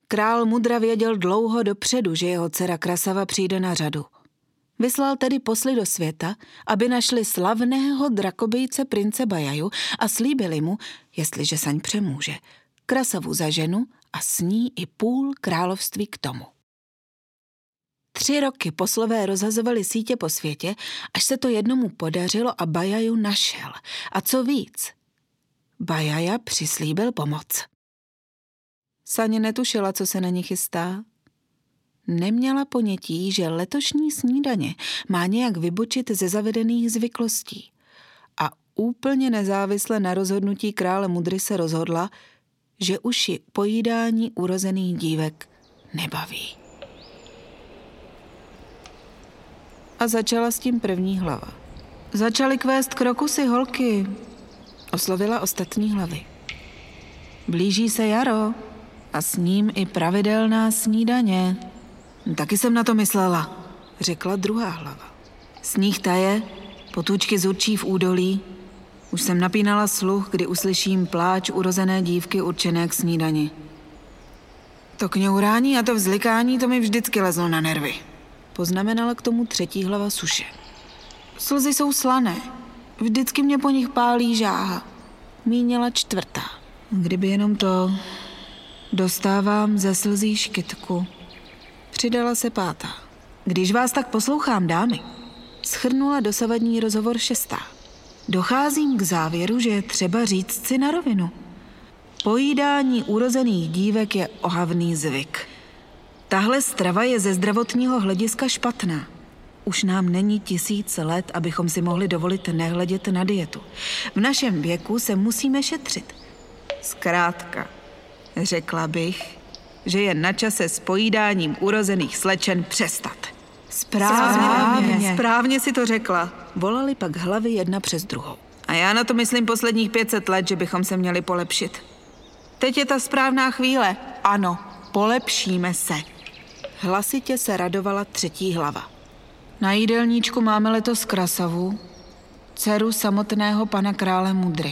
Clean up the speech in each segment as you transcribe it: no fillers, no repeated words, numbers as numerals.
Král Mudra věděl dlouho dopředu, že jeho dcera Krasava přijde na řadu. Vyslal tedy posly do světa, aby našli slavného drakobijce prince Bajaju a slíbili mu, jestliže saň přemůže, Krasavu za ženu a s ní i půl království k tomu. 3 roky poslové rozhazovali sítě po světě, až se to jednomu podařilo a Bajaju našel. A co víc, Bajaja přislíbil pomoc. Saň netušila, co se na ní chystá. Neměla ponětí, že letošní snídaně má nějak vybočit ze zavedených zvyklostí. A úplně nezávisle na rozhodnutí krále Mudry se rozhodla, že už ji pojídání urozených dívek nebaví. A začala s tím první hlava. Začaly kvést krokusy, holky, oslovila ostatní hlavy. Blíží se jaro a s ním i pravidelná snídaně. Taky jsem na to myslela, řekla druhá hlava. Sníh taje, potůčky zurčí v údolí. Už jsem napínala sluch, kdy uslyším pláč urozené dívky určené k snídani. To kňourání a to vzlikání, to mi vždycky lezlo na nervy. Poznamenala k tomu třetí hlava Suše. Slzy jsou slané, vždycky mě po nich pálí žáha, mínila čtvrtá. Kdyby jenom to, dostávám ze slzí škytku. Přidala se pátá. Když vás tak poslouchám, dámy, shrnula dosavadní rozhovor šestá. Docházím k závěru, že je třeba říct si na rovinu. Pojídání urozených dívek je ohavný zvyk. Tahle strava je ze zdravotního hlediska špatná. Už nám není 1000 let, abychom si mohli dovolit nehledět na dietu. V našem věku se musíme šetřit. Zkrátka, řekla bych, že je na čase s pojídáním urozených slečen přestat. Správně si to řekla. Volali pak hlavy jedna přes druhou. A já na to myslím posledních 500 let, že bychom se měli polepšit. Teď je ta správná chvíle. Ano, polepšíme se. Hlasitě se radovala třetí hlava. Na jídelníčku máme letos Krasavu, dceru samotného pana krále Mudry.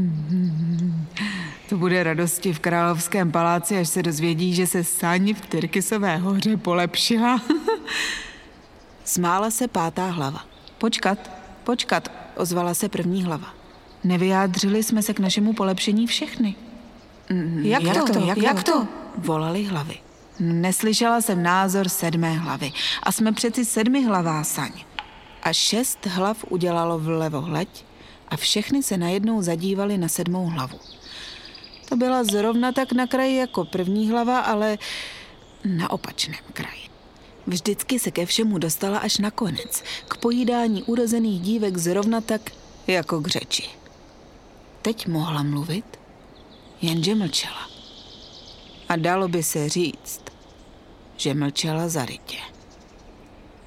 To bude radosti v královském paláci, až se dozvědí, že se Saň v Tyrkisové hoře polepšila. Smála se pátá hlava. Počkat, ozvala se první hlava. Nevyjádřili jsme se k našemu polepšení všechny. Jak to? Volali hlavy. Neslyšela jsem názor 7. hlavy a jsme přeci 7 hlavá Saň. A 6 hlav udělalo vlevohleď a všechny se najednou zadívali na 7. hlavu. To byla zrovna tak na kraji jako první hlava, ale na opačném kraji. Vždycky se ke všemu dostala až nakonec, k pojídání urozených dívek zrovna tak jako k řeči. Teď mohla mluvit, jenže mlčela. A dalo by se říct, že mlčela zarytě.